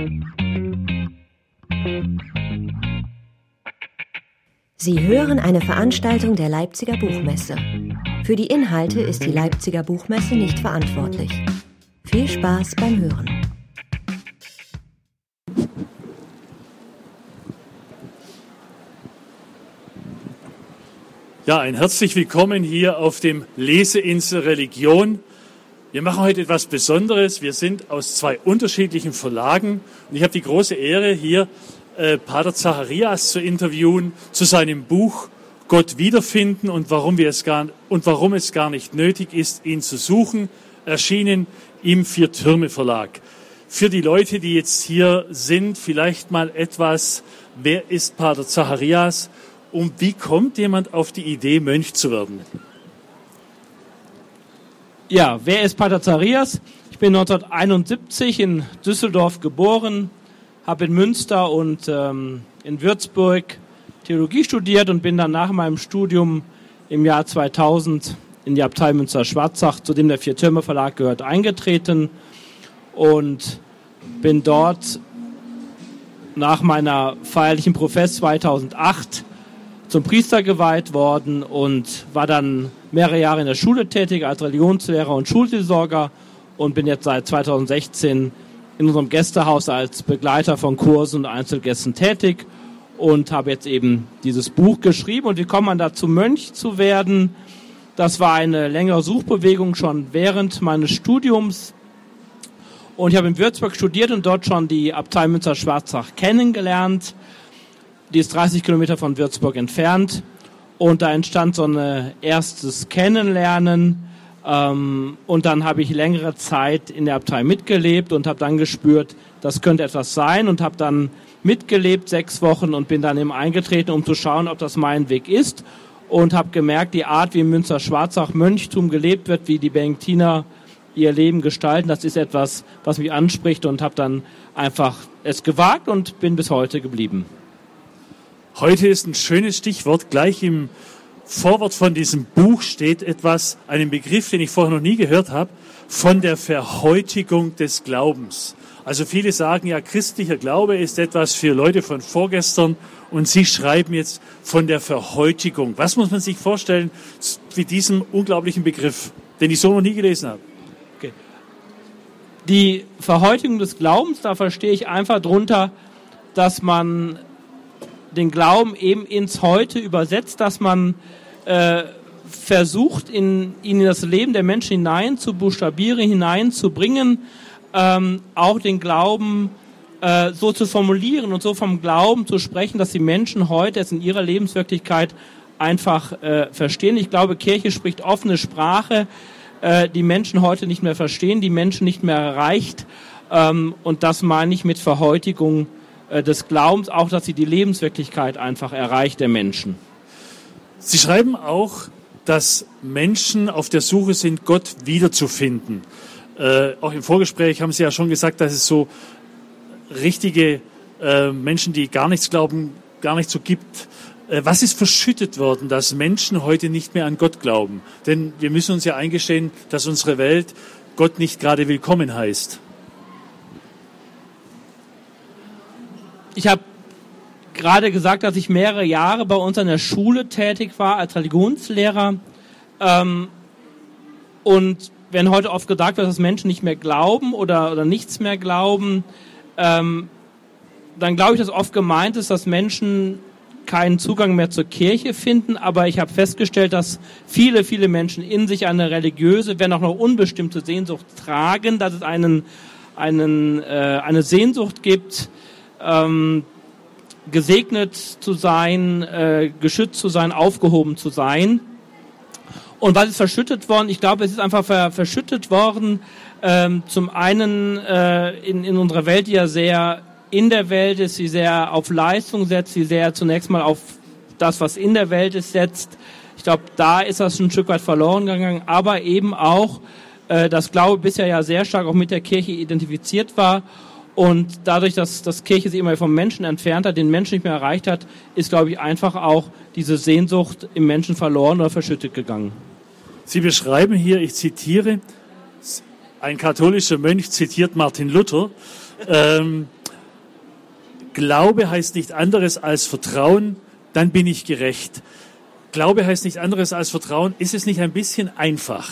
Sie hören eine Veranstaltung der Leipziger Buchmesse. Für die Inhalte ist die Leipziger Buchmesse nicht verantwortlich. Viel Spaß beim Hören. Ja, ein herzlich willkommen hier auf dem Leseinsel Religion. Wir machen heute etwas Besonderes. Wir sind aus zwei unterschiedlichen Verlagen und ich habe die große Ehre, hier Pater Zacharias zu interviewen zu seinem Buch Gott wiederfinden und warum es gar nicht nötig ist, ihn zu suchen, erschienen im Vier Türme Verlag. Für die Leute, die jetzt hier sind, vielleicht mal etwas, wer ist Pater Zacharias und wie kommt jemand auf die Idee, Mönch zu werden? Ja, wer ist Pater Zacharias? Ich bin 1971 in Düsseldorf geboren, habe in Münster und in Würzburg Theologie studiert und bin dann nach meinem Studium im Jahr 2000 in die Abtei Münster-Schwarzach, zu dem der Vier Türme Verlag gehört, eingetreten und bin dort nach meiner feierlichen Profess 2008 zum Priester geweiht worden und war dann mehrere Jahre in der Schule tätig als Religionslehrer und Schulseelsorger und bin jetzt seit 2016 in unserem Gästehaus als Begleiter von Kursen und Einzelgästen tätig und habe jetzt eben dieses Buch geschrieben. Und wie kommt man dazu, Mönch zu werden? Das war eine längere Suchbewegung schon während meines Studiums. Und ich habe in Würzburg studiert und dort schon die Abtei Münster-Schwarzach kennengelernt. Die ist 30 Kilometer von Würzburg entfernt. Und da entstand so ein erstes Kennenlernen. Und dann habe ich längere Zeit in der Abtei mitgelebt und habe dann gespürt, das könnte etwas sein und habe dann mitgelebt 6 Wochen und bin dann eben eingetreten, um zu schauen, ob das mein Weg ist und habe gemerkt, die Art, wie im Münster-Schwarzach Mönchtum gelebt wird, wie die Benediktiner ihr Leben gestalten, das ist etwas, was mich anspricht und habe dann einfach es gewagt und bin bis heute geblieben. Heute ist ein schönes Stichwort, gleich im Vorwort von diesem Buch steht einen Begriff, den ich vorher noch nie gehört habe, von der Verhäutigung des Glaubens. Also viele sagen ja, christlicher Glaube ist etwas für Leute von vorgestern und Sie schreiben jetzt von der Verhäutigung. Was muss man sich vorstellen mit diesem unglaublichen Begriff, den ich so noch nie gelesen habe? Okay. Die Verhäutigung des Glaubens, da verstehe ich einfach drunter, dass man den Glauben eben ins Heute übersetzt, dass man versucht, ihn in das Leben der Menschen hinein zu buchstabieren, hineinzubringen, auch den Glauben so zu formulieren und so vom Glauben zu sprechen, dass die Menschen heute es in ihrer Lebenswirklichkeit einfach verstehen. Ich glaube, Kirche spricht offene Sprache, die Menschen heute nicht mehr verstehen, die Menschen nicht mehr erreicht. Und das meine ich mit Verhäutigung des Glaubens, auch dass sie die Lebenswirklichkeit einfach erreicht der Menschen. Sie schreiben auch, dass Menschen auf der Suche sind, Gott wiederzufinden. Auch im Vorgespräch haben Sie ja schon gesagt, dass es so richtige Menschen, die gar nichts glauben, gar nicht so gibt. Was ist verschüttet worden, dass Menschen heute nicht mehr an Gott glauben? Denn wir müssen uns ja eingestehen, dass unsere Welt Gott nicht gerade willkommen heißt. Ich habe gerade gesagt, dass ich mehrere Jahre bei uns an der Schule tätig war als Religionslehrer. Und wenn heute oft gesagt wird, dass Menschen nicht mehr glauben oder nichts mehr glauben, dann glaube ich, dass oft gemeint ist, dass Menschen keinen Zugang mehr zur Kirche finden. Aber ich habe festgestellt, dass viele, viele Menschen in sich eine religiöse, wenn auch noch unbestimmte Sehnsucht tragen, dass es eine Sehnsucht gibt, gesegnet zu sein, geschützt zu sein, aufgehoben zu sein. Und was ist verschüttet worden? Ich glaube, es ist einfach verschüttet worden, zum einen in unserer Welt, die ja sehr in der Welt ist, die sehr auf Leistung setzt, die sehr zunächst mal auf das, was in der Welt ist, setzt. Ich glaube, da ist das ein Stück weit verloren gegangen, aber eben auch, dass Glaube bisher ja sehr stark auch mit der Kirche identifiziert war. Und dadurch, dass Kirche sich immer vom Menschen entfernt hat, den Menschen nicht mehr erreicht hat, ist, glaube ich, einfach auch diese Sehnsucht im Menschen verloren oder verschüttet gegangen. Sie beschreiben hier, ich zitiere, ein katholischer Mönch zitiert Martin Luther, Glaube heißt nicht anderes als Vertrauen, dann bin ich gerecht. Glaube heißt nicht anderes als Vertrauen. Ist es nicht ein bisschen einfach?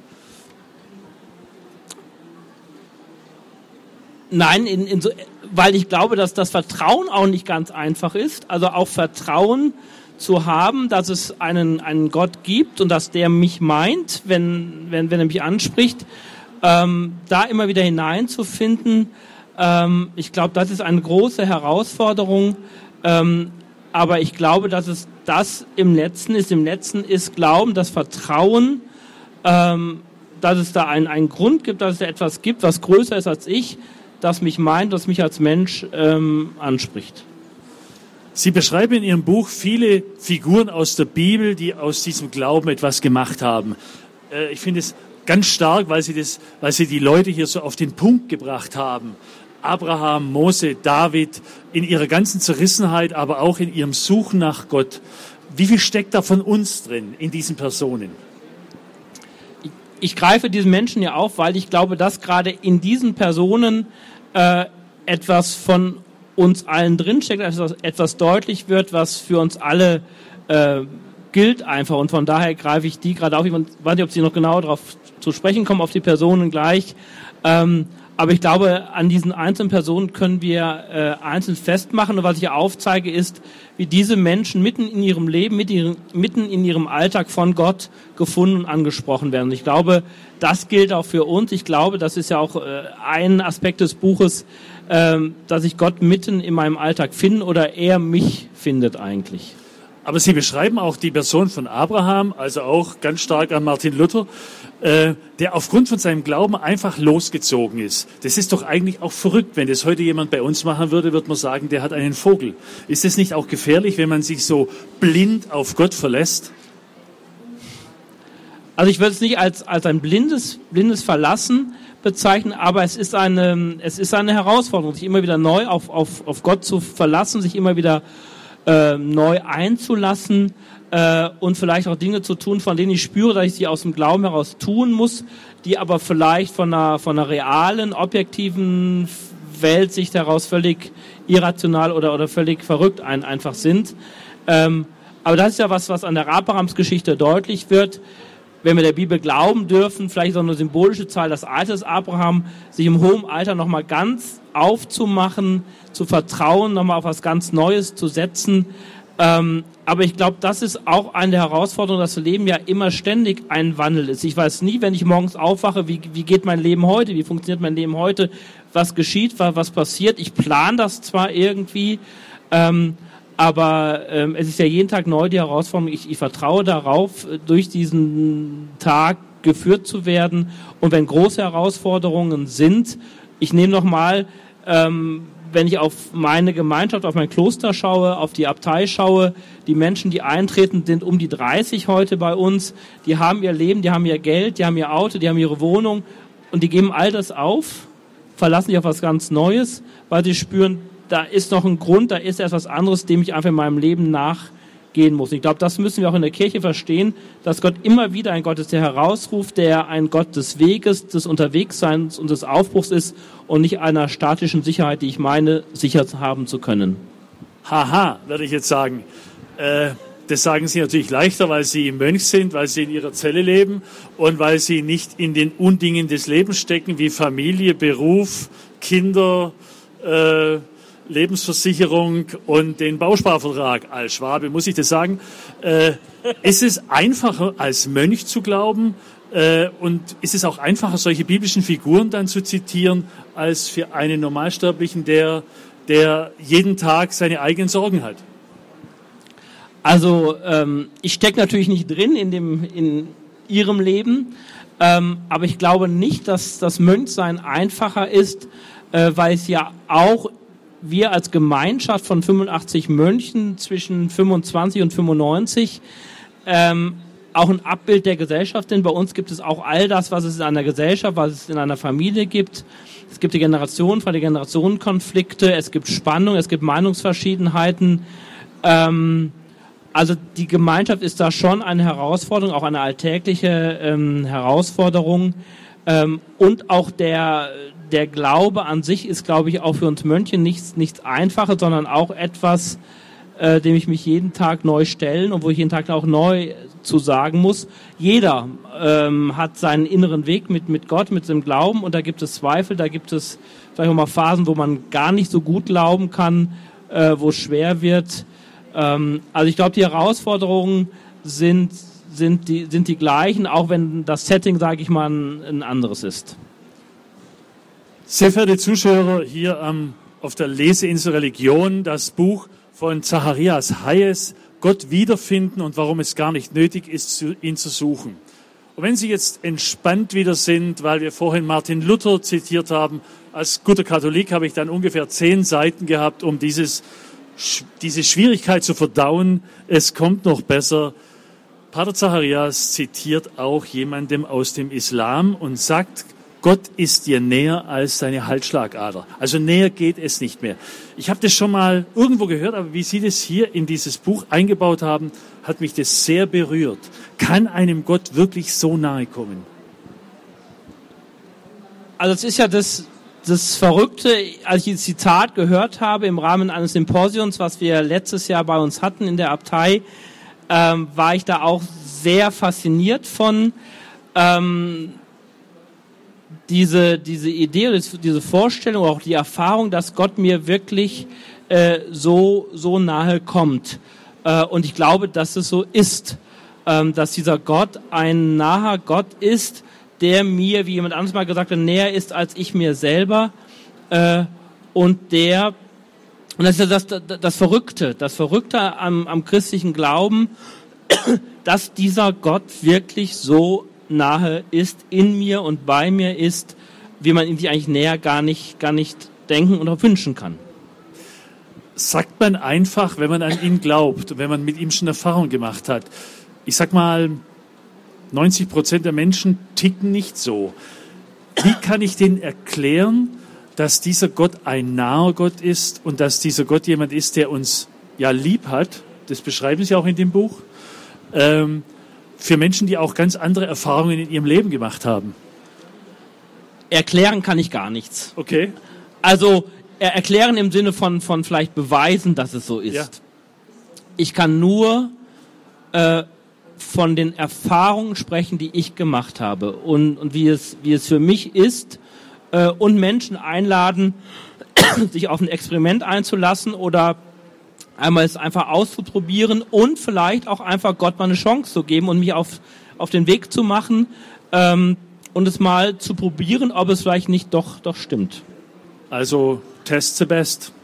Nein, weil ich glaube, dass das Vertrauen auch nicht ganz einfach ist. Also auch Vertrauen zu haben, dass es einen Gott gibt und dass der mich meint, wenn er mich anspricht, da immer wieder hineinzufinden. Ich glaube, das ist eine große Herausforderung. Aber ich glaube, dass es das im Letzten ist. Im Letzten ist Glauben, das Vertrauen, dass es da einen Grund gibt, dass es da etwas gibt, was größer ist als ich, das mich meint, das mich als Mensch anspricht. Sie beschreiben in Ihrem Buch viele Figuren aus der Bibel, die aus diesem Glauben etwas gemacht haben. Ich finde es ganz stark, weil Sie die Leute hier so auf den Punkt gebracht haben. Abraham, Mose, David, in ihrer ganzen Zerrissenheit, aber auch in ihrem Suchen nach Gott. Wie viel steckt da von uns drin, in diesen Personen? Ich greife diesen Menschen ja auf, weil ich glaube, dass gerade in diesen Personen etwas von uns allen drinsteckt, etwas deutlich wird, was für uns alle gilt einfach. Und von daher greife ich die gerade auf. Ich weiß nicht, ob Sie noch genauer darauf zu sprechen kommen, auf die Personen gleich. Aber ich glaube, an diesen einzelnen Personen können wir einzeln festmachen. Und was ich aufzeige, ist, wie diese Menschen mitten in ihrem Leben, mitten in ihrem Alltag von Gott gefunden und angesprochen werden. Und ich glaube, das gilt auch für uns. Ich glaube, das ist ja auch ein Aspekt des Buches, dass ich Gott mitten in meinem Alltag finde oder er mich findet eigentlich. Aber Sie beschreiben auch die Person von Abraham, also auch ganz stark an Martin Luther, der aufgrund von seinem Glauben einfach losgezogen ist. Das ist doch eigentlich auch verrückt. Wenn das heute jemand bei uns machen würde, würde man sagen, der hat einen Vogel. Ist es nicht auch gefährlich, wenn man sich so blind auf Gott verlässt? Also ich würde es nicht als ein blindes Verlassen bezeichnen, aber es ist eine Herausforderung, sich immer wieder neu auf Gott zu verlassen, sich immer wieder neu einzulassen und vielleicht auch Dinge zu tun, von denen ich spüre, dass ich sie aus dem Glauben heraus tun muss, die aber vielleicht von einer realen, objektiven Weltsicht heraus völlig irrational oder völlig verrückt einfach sind. Aber das ist ja was an der Abrahams-Geschichte deutlich wird. Wenn wir der Bibel glauben dürfen, vielleicht so eine symbolische Zahl, das Alter des Abraham, sich im hohen Alter nochmal ganz aufzumachen, zu vertrauen, nochmal auf was ganz Neues zu setzen. Aber ich glaube, das ist auch eine Herausforderung, dass das Leben ja immer ständig ein Wandel ist. Ich weiß nie, wenn ich morgens aufwache, wie geht mein Leben heute, wie funktioniert mein Leben heute, was geschieht, was passiert. Ich plane das zwar irgendwie, aber es ist ja jeden Tag neu die Herausforderung. Ich vertraue darauf, durch diesen Tag geführt zu werden. Und wenn große Herausforderungen sind, ich nehme nochmal, wenn ich auf meine Gemeinschaft, auf mein Kloster schaue, auf die Abtei schaue, die Menschen, die eintreten, sind um die 30 heute bei uns. Die haben ihr Leben, die haben ihr Geld, die haben ihr Auto, die haben ihre Wohnung und die geben all das auf, verlassen sich auf was ganz Neues, weil sie spüren, da ist noch ein Grund, da ist etwas anderes, dem ich einfach in meinem Leben nachgehen muss. Ich glaube, das müssen wir auch in der Kirche verstehen, dass Gott immer wieder ein Gott ist, der herausruft, der ein Gott des Weges, des Unterwegsseins und des Aufbruchs ist und nicht einer statischen Sicherheit, die ich meine, sicher haben zu können. Haha, würde ich jetzt sagen. Das sagen Sie natürlich leichter, weil Sie Mönch sind, weil Sie in Ihrer Zelle leben und weil Sie nicht in den Undingen des Lebens stecken, wie Familie, Beruf, Kinder, Lebensversicherung und den Bausparvertrag. Als Schwabe muss ich das sagen. Ist es einfacher, als Mönch zu glauben und ist es auch einfacher, solche biblischen Figuren dann zu zitieren, als für einen Normalsterblichen, der jeden Tag seine eigenen Sorgen hat? Also ich stecke natürlich nicht drin in Ihrem Leben, aber ich glaube nicht, dass das Mönchsein einfacher ist, weil es ja auch wir als Gemeinschaft von 85 Mönchen zwischen 25 und 95 auch ein Abbild der Gesellschaft sind. Bei uns gibt es auch all das, was es in einer Gesellschaft, was es in einer Familie gibt. Es gibt die Generationenkonflikte, es gibt Spannung, es gibt Meinungsverschiedenheiten. Also die Gemeinschaft ist da schon eine Herausforderung, auch eine alltägliche Herausforderung. Und auch der der Glaube an sich ist, glaube ich, auch für uns Mönche nichts Einfaches, sondern auch etwas, dem ich mich jeden Tag neu stellen und wo ich jeden Tag auch neu zu sagen muss. Jeder hat seinen inneren Weg mit Gott, mit dem Glauben, und da gibt es Zweifel, da gibt es vielleicht auch mal Phasen, wo man gar nicht so gut glauben kann, wo es schwer wird. Also ich glaube, die Herausforderungen sind die gleichen, auch wenn das Setting, sage ich mal, ein anderes ist. Sehr verehrte Zuschauer, hier auf der Leseinsel Religion, das Buch von Zacharias Hayes, Gott wiederfinden und warum es gar nicht nötig ist, ihn zu suchen. Und wenn Sie jetzt entspannt wieder sind, weil wir vorhin Martin Luther zitiert haben, als guter Katholik habe ich dann ungefähr 10 Seiten gehabt, um diese Schwierigkeit zu verdauen. Es kommt noch besser. Pater Zacharias zitiert auch jemandem aus dem Islam und sagt, Gott ist dir näher als deine Halsschlagader. Also näher geht es nicht mehr. Ich habe das schon mal irgendwo gehört, aber wie Sie das hier in dieses Buch eingebaut haben, hat mich das sehr berührt. Kann einem Gott wirklich so nahe kommen? Also es ist ja das Verrückte, als ich das Zitat gehört habe im Rahmen eines Symposiums, was wir letztes Jahr bei uns hatten in der Abtei, war ich da auch sehr fasziniert von diese Idee, diese Vorstellung, auch die Erfahrung, dass Gott mir wirklich so nahe kommt. Und ich glaube, dass es so ist, dass dieser Gott ein naher Gott ist, der mir, wie jemand anderes mal gesagt hat, näher ist als ich mir selber. Und das ist ja das Verrückte am christlichen Glauben, dass dieser Gott wirklich so nahe ist, in mir und bei mir ist, wie man ihn sich eigentlich näher gar nicht denken oder wünschen kann. Sagt man einfach, wenn man an ihn glaubt, wenn man mit ihm schon Erfahrung gemacht hat. Ich sag mal, 90% der Menschen ticken nicht so. Wie kann ich denen erklären, dass dieser Gott ein naher Gott ist und dass dieser Gott jemand ist, der uns ja lieb hat? Das beschreiben Sie auch in dem Buch. Für Menschen, die auch ganz andere Erfahrungen in ihrem Leben gemacht haben. Erklären kann ich gar nichts. Okay. Also erklären im Sinne von vielleicht beweisen, dass es so ist. Ja. Ich kann nur von den Erfahrungen sprechen, die ich gemacht habe und wie es für mich ist und Menschen einladen, sich auf ein Experiment einzulassen oder einmal es einfach auszuprobieren und vielleicht auch einfach Gott mal eine Chance zu geben und mich auf den Weg zu machen und es mal zu probieren, ob es vielleicht nicht doch stimmt. Also test the best.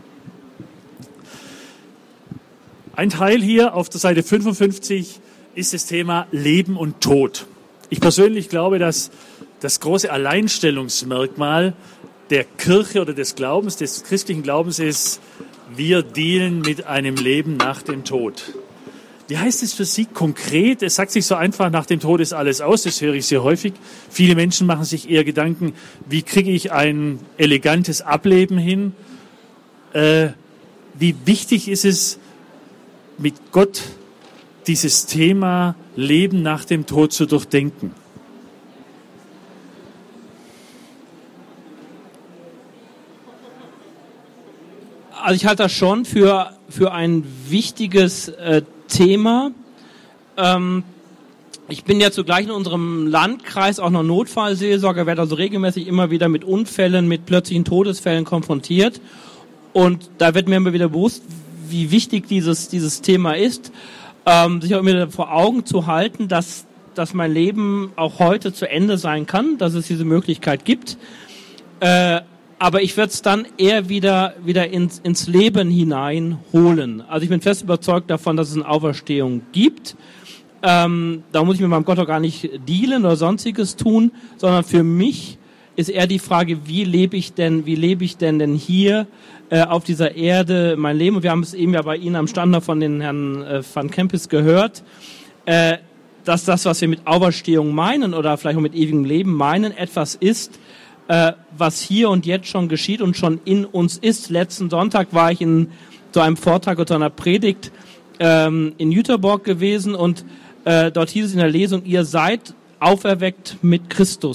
Ein Teil hier auf der Seite 55 ist das Thema Leben und Tod. Ich persönlich glaube, dass das große Alleinstellungsmerkmal der Kirche oder des Glaubens, des christlichen Glaubens ist, wir dealen mit einem Leben nach dem Tod. Wie heißt es für Sie konkret? Es sagt sich so einfach, nach dem Tod ist alles aus, das höre ich sehr häufig. Viele Menschen machen sich eher Gedanken, wie kriege ich ein elegantes Ableben hin? Wie wichtig ist es, mit Gott dieses Thema Leben nach dem Tod zu durchdenken? Also ich halte das schon für ein wichtiges Thema. Ich bin ja zugleich in unserem Landkreis auch noch Notfallseelsorger, werde also regelmäßig immer wieder mit Unfällen, mit plötzlichen Todesfällen konfrontiert. Und da wird mir immer wieder bewusst, wie wichtig dieses Thema ist, sich auch immer vor Augen zu halten, dass mein Leben auch heute zu Ende sein kann, dass es diese Möglichkeit gibt. Aber ich würde es dann eher wieder ins Leben hineinholen. Also ich bin fest überzeugt davon, dass es eine Auferstehung gibt. Da muss ich mit meinem Gott auch gar nicht dealen oder sonstiges tun, sondern für mich ist eher die Frage, wie lebe ich denn hier auf dieser Erde mein Leben? Und wir haben es eben ja bei Ihnen am Stand von den Herrn Van Kempis gehört, dass das, was wir mit Auferstehung meinen oder vielleicht auch mit ewigem Leben meinen, etwas ist, was hier und jetzt schon geschieht und schon in uns ist. Letzten Sonntag war ich in so einem Vortrag oder einer Predigt in Jüterborg gewesen und dort hieß es in der Lesung, ihr seid auferweckt mit Christus.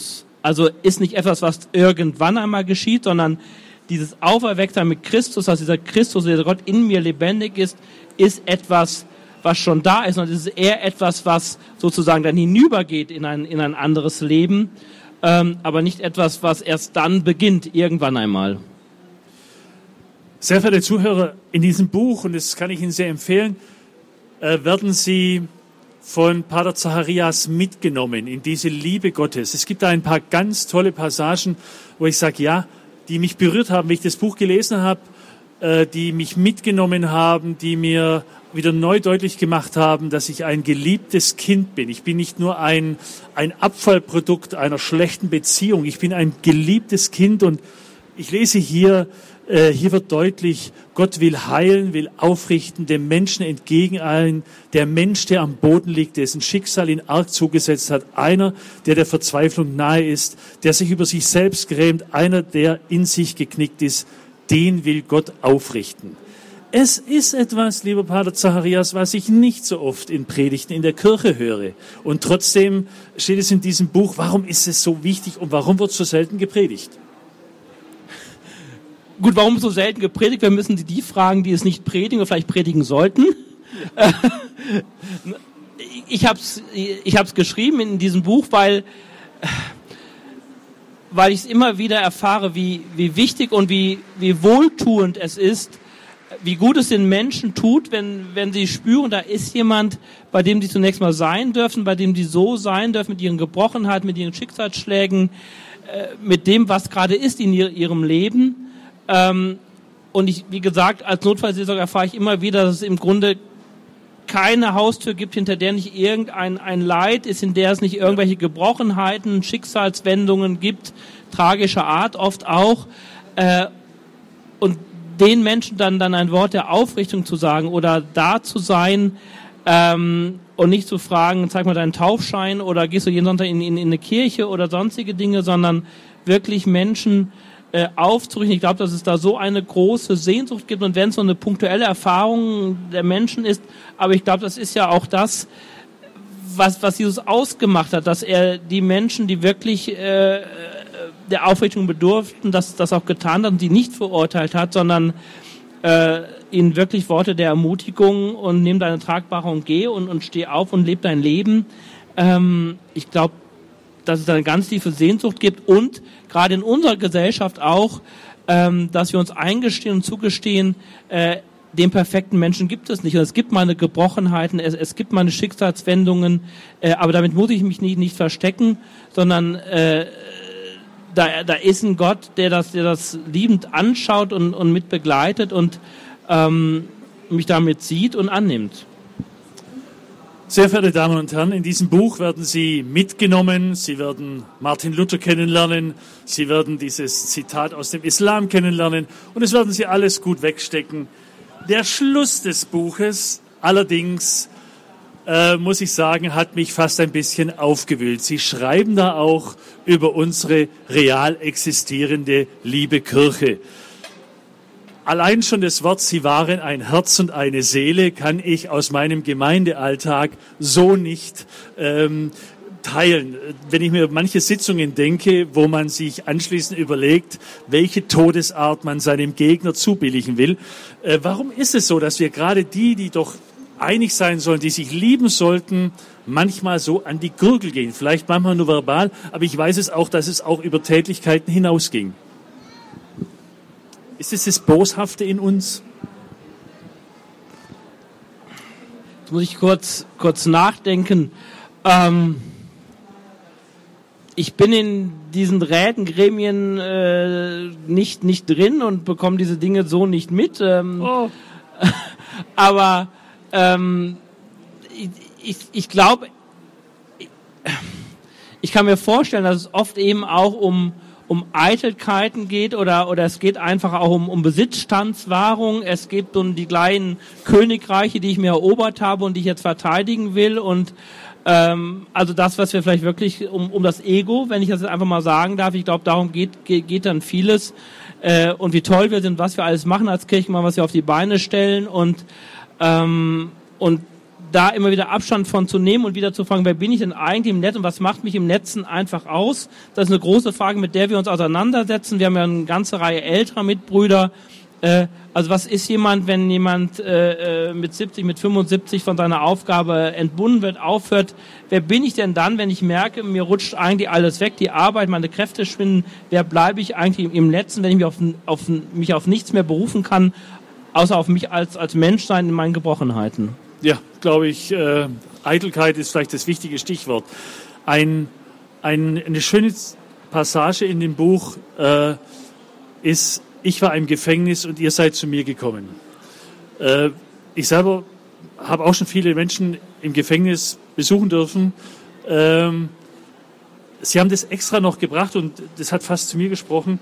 Also ist nicht etwas, was irgendwann einmal geschieht, sondern dieses Auferwecktsein mit Christus, dass dieser Christus, der Gott in mir lebendig ist etwas, was schon da ist. Und es ist eher etwas, was sozusagen dann hinübergeht in ein anderes Leben, aber nicht etwas, was erst dann beginnt, irgendwann einmal. Sehr verehrte Zuhörer, in diesem Buch, und das kann ich Ihnen sehr empfehlen, werden Sie von Pater Zacharias mitgenommen in diese Liebe Gottes. Es gibt da ein paar ganz tolle Passagen, wo ich sage, ja, die mich berührt haben, wenn ich das Buch gelesen habe, die mich mitgenommen haben, die mir wieder neu deutlich gemacht haben, dass ich ein geliebtes Kind bin. Ich bin nicht nur ein Abfallprodukt einer schlechten Beziehung. Ich bin ein geliebtes Kind, und ich lese hier wird deutlich, Gott will heilen, will aufrichten, dem Menschen entgegeneilen. Der Mensch, der am Boden liegt, dessen Schicksal ihn arg zugesetzt hat. Einer, der Verzweiflung nahe ist, der sich über sich selbst grämt. Einer, der in sich geknickt ist. Den will Gott aufrichten. Es ist etwas, lieber Pater Zacharias, was ich nicht so oft in Predigten in der Kirche höre. Und trotzdem steht es in diesem Buch. Warum ist es so wichtig und warum wird so selten gepredigt? Gut, warum so selten gepredigt? Wir müssen die fragen, die es nicht predigen oder vielleicht predigen sollten. Ich hab's geschrieben in diesem Buch, weil ich es immer wieder erfahre, wie wichtig und wie wohltuend es ist, wie gut es den Menschen tut, wenn sie spüren, da ist jemand, bei dem sie zunächst mal sein dürfen, bei dem sie so sein dürfen, mit ihren Gebrochenheiten, mit ihren Schicksalsschlägen, mit dem, was gerade ist in ihrem Leben. Und wie gesagt, als Notfallseelsorger erfahre ich immer wieder, dass es im Grunde keine Haustür gibt, hinter der nicht irgendein Leid ist, in der es nicht irgendwelche Gebrochenheiten, Schicksalswendungen gibt, tragischer Art oft auch. Und den Menschen dann ein Wort der Aufrichtung zu sagen oder da zu sein und nicht zu fragen, zeig mal deinen Taufschein oder gehst du jeden Sonntag in eine Kirche oder sonstige Dinge, sondern wirklich Menschen aufzurichten. Ich glaube, dass es da so eine große Sehnsucht gibt, und wenn es so eine punktuelle Erfahrung der Menschen ist, aber ich glaube, das ist ja auch das, was Jesus ausgemacht hat, dass er die Menschen, die wirklich der Aufrichtung bedurften, das auch getan hat und die nicht verurteilt hat, sondern ihnen wirklich Worte der Ermutigung und nimm deine Tragbare und geh und steh auf und leb dein Leben. Ich glaube, dass es eine ganz tiefe Sehnsucht gibt und gerade in unserer Gesellschaft auch, dass wir uns eingestehen und zugestehen, den perfekten Menschen gibt es nicht. Und es gibt meine Gebrochenheiten, es gibt meine Schicksalswendungen, aber damit muss ich mich nicht verstecken, sondern da ist ein Gott, der das liebend anschaut und mit begleitet und mich damit sieht und annimmt. Sehr verehrte Damen und Herren, in diesem Buch werden Sie mitgenommen, Sie werden Martin Luther kennenlernen, Sie werden dieses Zitat aus dem Islam kennenlernen, und es werden Sie alles gut wegstecken. Der Schluss des Buches allerdings, muss ich sagen, hat mich fast ein bisschen aufgewühlt. Sie schreiben da auch über unsere real existierende liebe Kirche. Allein schon das Wort, Sie waren ein Herz und eine Seele, kann ich aus meinem Gemeindealltag so nicht teilen. Wenn ich mir manche Sitzungen denke, wo man sich anschließend überlegt, welche Todesart man seinem Gegner zubilligen will. Warum ist es so, dass wir gerade die doch einig sein sollen, die sich lieben sollten, manchmal so an die Gurgel gehen? Vielleicht manchmal nur verbal, aber ich weiß es auch, dass es auch über Tätlichkeiten hinausging. Ist es das Boshafte in uns? Jetzt muss ich kurz nachdenken. Ich bin in diesen Räten, Gremien nicht drin und bekomme diese Dinge so nicht mit. Aber ich glaube, ich kann mir vorstellen, dass es oft eben auch um Eitelkeiten geht oder es geht einfach auch um Besitzstandswahrung. Es geht um die kleinen Königreiche, die ich mir erobert habe und die ich jetzt verteidigen will, und also das, was wir vielleicht wirklich um das Ego, wenn ich das jetzt einfach mal sagen darf, ich glaube, darum geht dann vieles, und wie toll wir sind, was wir alles machen als Kirche, was wir auf die Beine stellen, und da immer wieder Abstand von zu nehmen und wieder zu fragen, wer bin ich denn eigentlich im Netz und was macht mich im Netzen einfach aus? Das ist eine große Frage, mit der wir uns auseinandersetzen. Wir haben ja eine ganze Reihe älterer Mitbrüder. Also was ist jemand, wenn jemand mit 70, mit 75 von seiner Aufgabe entbunden wird, aufhört? Wer bin ich denn dann, wenn ich merke, mir rutscht eigentlich alles weg, die Arbeit, meine Kräfte schwinden? Wer bleibe ich eigentlich im Netzen, wenn ich mich auf nichts mehr berufen kann, außer auf mich als Menschsein in meinen Gebrochenheiten? Ja, glaube ich, Eitelkeit ist vielleicht das wichtige Stichwort. Eine schöne Passage in dem Buch ist: Ich war im Gefängnis und ihr seid zu mir gekommen. Ich selber habe auch schon viele Menschen im Gefängnis besuchen dürfen. Sie haben das extra noch gebracht und das hat fast zu mir gesprochen.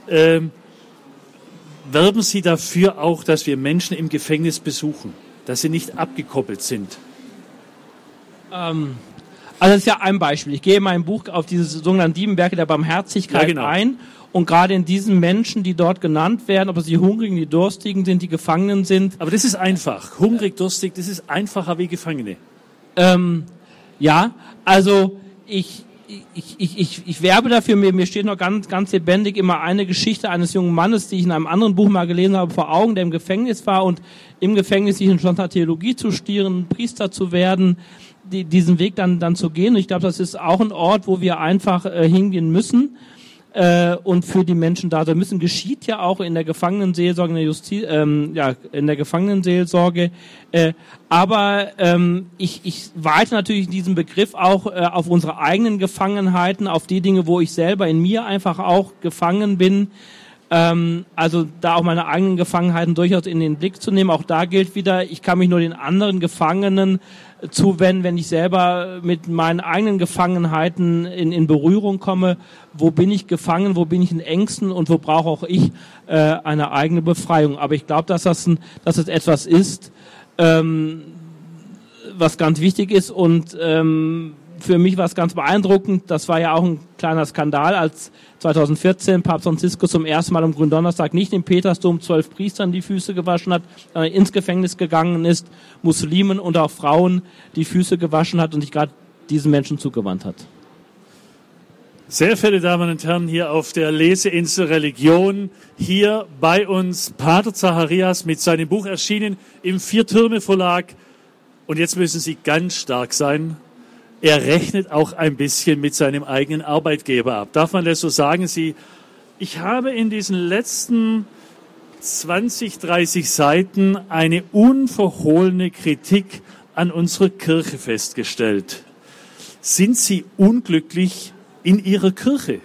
Werben Sie dafür auch, dass wir Menschen im Gefängnis besuchen, dass sie nicht abgekoppelt sind? Also das ist ja ein Beispiel. Ich gehe in meinem Buch auf diese sogenannten 7 Werke der Barmherzigkeit ein. Und gerade in diesen Menschen, die dort genannt werden, ob es die Hungrigen, die Durstigen sind, die Gefangenen sind. Aber das ist einfach. Hungrig, durstig, das ist einfacher wie Gefangene. Ja, also ich werbe dafür, mir steht noch ganz lebendig immer eine Geschichte eines jungen Mannes, die ich in einem anderen Buch mal gelesen habe, vor Augen, der im Gefängnis war und im Gefängnis sich entschlossen hat, Theologie zu studieren, Priester zu werden, diesen Weg dann zu gehen. Und ich glaube, das ist auch ein Ort, wo wir einfach hingehen müssen. Und für die Menschen da sein müssen. Geschieht ja auch in der Gefangenenseelsorge, in der Justiz, in der Gefangenenseelsorge. Aber ich weite natürlich diesen Begriff auch auf unsere eigenen Gefangenheiten, auf die Dinge, wo ich selber in mir einfach auch gefangen bin. Also da auch meine eigenen Gefangenheiten durchaus in den Blick zu nehmen. Auch da gilt wieder, ich kann mich nur den anderen Gefangenen zuwenden, wenn ich selber mit meinen eigenen Gefangenheiten in Berührung komme. Wo bin ich gefangen, wo bin ich in Ängsten und wo brauche auch ich eine eigene Befreiung. Aber ich glaube, dass das etwas ist, was ganz wichtig ist und für mich war es ganz beeindruckend. Das war ja auch ein kleiner Skandal, als 2014 Papst Franziskus zum ersten Mal am Gründonnerstag nicht im Petersdom 12 Priestern die Füße gewaschen hat, sondern ins Gefängnis gegangen ist, Muslimen und auch Frauen die Füße gewaschen hat und sich gerade diesen Menschen zugewandt hat. Sehr verehrte Damen und Herren, hier auf der Leseinsel Religion, hier bei uns Pater Zacharias mit seinem Buch erschienen im 4 Türme Verlag. Und jetzt müssen Sie ganz stark sein. Er rechnet auch ein bisschen mit seinem eigenen Arbeitgeber ab. Darf man das so sagen? Ich habe in diesen letzten 20, 30 Seiten eine unverhohlene Kritik an unserer Kirche festgestellt. Sind Sie unglücklich in Ihrer Kirche?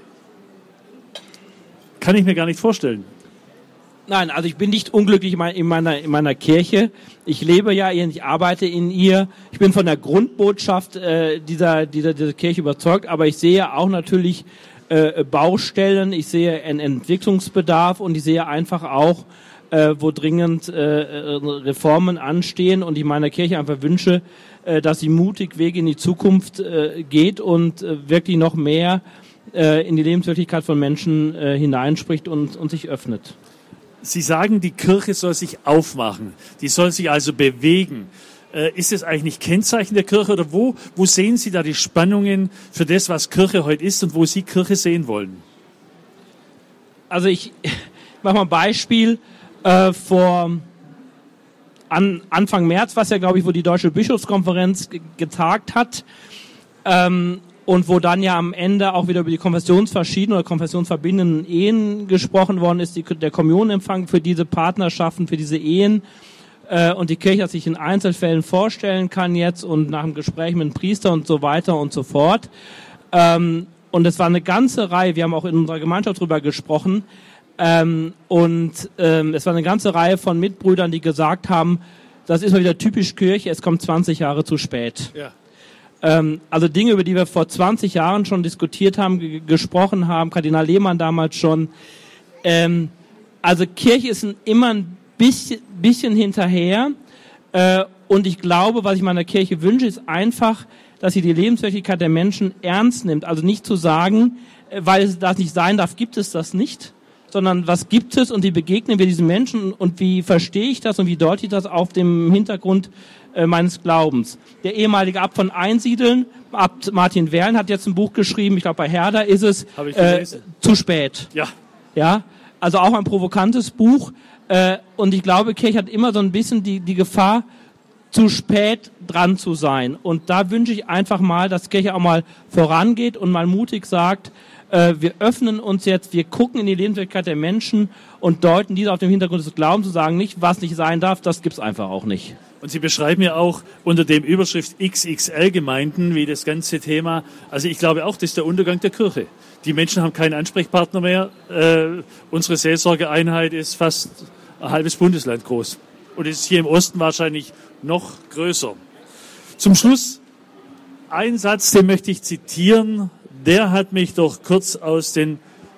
Kann ich mir gar nicht vorstellen. Nein, also ich bin nicht unglücklich in meiner Kirche. Ich lebe ja ihr, ich arbeite in ihr. Ich bin von der Grundbotschaft dieser Kirche überzeugt, aber ich sehe auch natürlich Baustellen, ich sehe einen Entwicklungsbedarf und ich sehe einfach auch, wo dringend Reformen anstehen und ich meiner Kirche einfach wünsche, dass sie mutig Wege in die Zukunft geht und wirklich noch mehr in die Lebenswirklichkeit von Menschen hineinspricht und sich öffnet. Sie sagen, die Kirche soll sich aufmachen, die soll sich also bewegen. Ist es eigentlich nicht Kennzeichen der Kirche oder wo sehen Sie da die Spannungen für das, was Kirche heute ist und wo Sie Kirche sehen wollen? Also ich mache mal ein Beispiel. Vor Anfang März, was ja, glaube ich, wo die Deutsche Bischofskonferenz getagt hat, und wo dann ja am Ende auch wieder über die konfessionsverschiedenen oder konfessionsverbindenden Ehen gesprochen worden ist, der Kommunionempfang für diese Partnerschaften, für diese Ehen, und die Kirche sich in Einzelfällen vorstellen kann jetzt und nach dem Gespräch mit dem Priester und so weiter und so fort. Und es war eine ganze Reihe, wir haben auch in unserer Gemeinschaft drüber gesprochen, es war eine ganze Reihe von Mitbrüdern, die gesagt haben, das ist mal wieder typisch Kirche, es kommt 20 Jahre zu spät. Ja. Also Dinge, über die wir vor 20 Jahren schon diskutiert haben, gesprochen haben, Kardinal Lehmann damals schon. Also Kirche ist immer ein bisschen hinterher. Und ich glaube, was ich meiner Kirche wünsche, ist einfach, dass sie die Lebenswirklichkeit der Menschen ernst nimmt. Also nicht zu sagen, weil es das nicht sein darf, gibt es das nicht. sondern was gibt es und wie begegnen wir diesen Menschen und wie verstehe ich das und wie deute ich das auf dem Hintergrund meines Glaubens. Der ehemalige Abt von Einsiedeln, Abt Martin Werlen, hat jetzt ein Buch geschrieben, ich glaube bei Herder ist es, zu spät. Ja, also auch ein provokantes Buch. Und ich glaube, Kirche hat immer so ein bisschen die Gefahr, zu spät dran zu sein. Und da wünsche ich einfach mal, dass Kirche auch mal vorangeht und mal mutig sagt, wir öffnen uns jetzt, wir gucken in die Lebenswirklichkeit der Menschen und deuten diese auf dem Hintergrund des Glaubens, zu sagen nicht, was nicht sein darf, das gibt's einfach auch nicht. Und Sie beschreiben ja auch unter dem Überschrift XXL-Gemeinden, wie das ganze Thema, also ich glaube auch, das ist der Untergang der Kirche. Die Menschen haben keinen Ansprechpartner mehr. Unsere Seelsorgeeinheit ist fast ein halbes Bundesland groß. Und ist hier im Osten wahrscheinlich noch größer. Zum Schluss ein Satz, den möchte ich zitieren. Der hat mich doch kurz aus den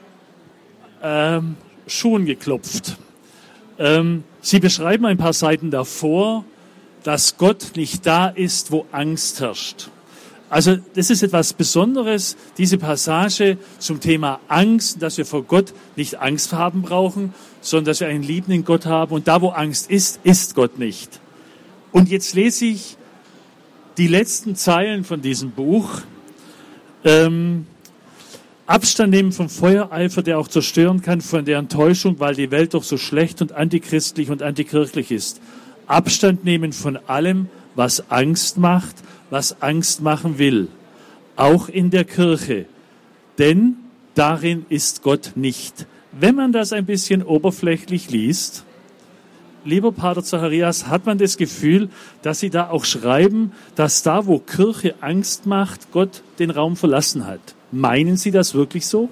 Schuhen geklopft. Sie beschreiben ein paar Seiten davor, dass Gott nicht da ist, wo Angst herrscht. Also das ist etwas Besonderes, diese Passage zum Thema Angst, dass wir vor Gott nicht Angst haben brauchen, sondern dass wir einen liebenden Gott haben. Und da, wo Angst ist, ist Gott nicht. Und jetzt lese ich die letzten Zeilen von diesem Buch. Abstand nehmen vom Feuereifer, der auch zerstören kann, von der Enttäuschung, weil die Welt doch so schlecht und antichristlich und antikirchlich ist. Abstand nehmen von allem, was Angst macht, was Angst machen will, auch in der Kirche, denn darin ist Gott nicht. Wenn man das ein bisschen oberflächlich liest, lieber Pater Zacharias, hat man das Gefühl, dass Sie da auch schreiben, dass da, wo Kirche Angst macht, Gott den Raum verlassen hat. Meinen Sie das wirklich so?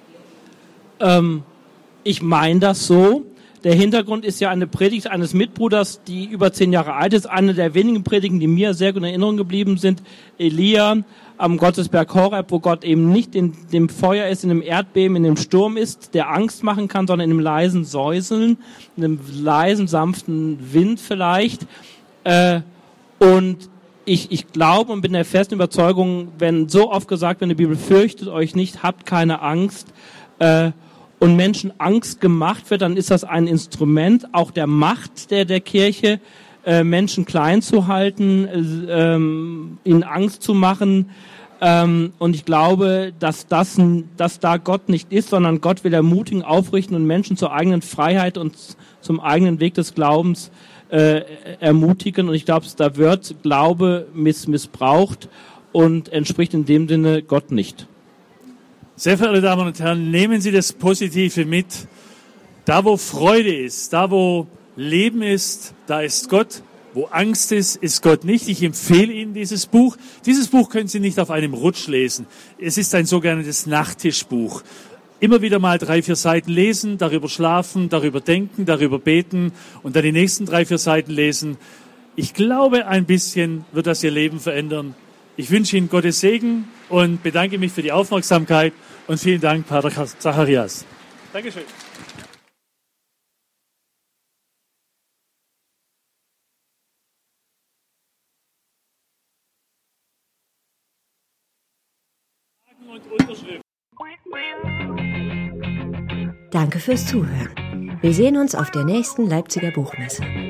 Ich meine das so. Der Hintergrund ist ja eine Predigt eines Mitbruders, die über 10 Jahre alt ist. Eine der wenigen Predigen, die mir sehr gut in Erinnerung geblieben sind. Elia am Gottesberg Horeb, wo Gott eben nicht in dem Feuer ist, in dem Erdbeben, in dem Sturm ist, der Angst machen kann, sondern in dem leisen Säuseln, in dem leisen, sanften Wind vielleicht. Und ich glaube und bin der festen Überzeugung, wenn so oft gesagt wird in der Bibel, fürchtet euch nicht, habt keine Angst, und Menschen Angst gemacht wird, dann ist das ein Instrument auch der Macht der Kirche, Menschen klein zu halten, ihnen Angst zu machen. Und ich glaube, dass da Gott nicht ist, sondern Gott will ermutigen, aufrichten und Menschen zur eigenen Freiheit und zum eigenen Weg des Glaubens ermutigen. Und ich glaube, da wird Glaube missbraucht und entspricht in dem Sinne Gott nicht. Sehr verehrte Damen und Herren, nehmen Sie das Positive mit. Da, wo Freude ist, da, wo Leben ist, da ist Gott. Wo Angst ist Gott nicht. Ich empfehle Ihnen dieses Buch. Dieses Buch können Sie nicht auf einem Rutsch lesen. Es ist ein sogenanntes Nachttischbuch. Immer wieder mal 3-4 Seiten lesen, darüber schlafen, darüber denken, darüber beten und dann die nächsten 3-4 Seiten lesen. Ich glaube, ein bisschen wird das Ihr Leben verändern. Ich wünsche Ihnen Gottes Segen und bedanke mich für die Aufmerksamkeit und vielen Dank, Pater Zacharias. Dankeschön. Danke fürs Zuhören. Wir sehen uns auf der nächsten Leipziger Buchmesse.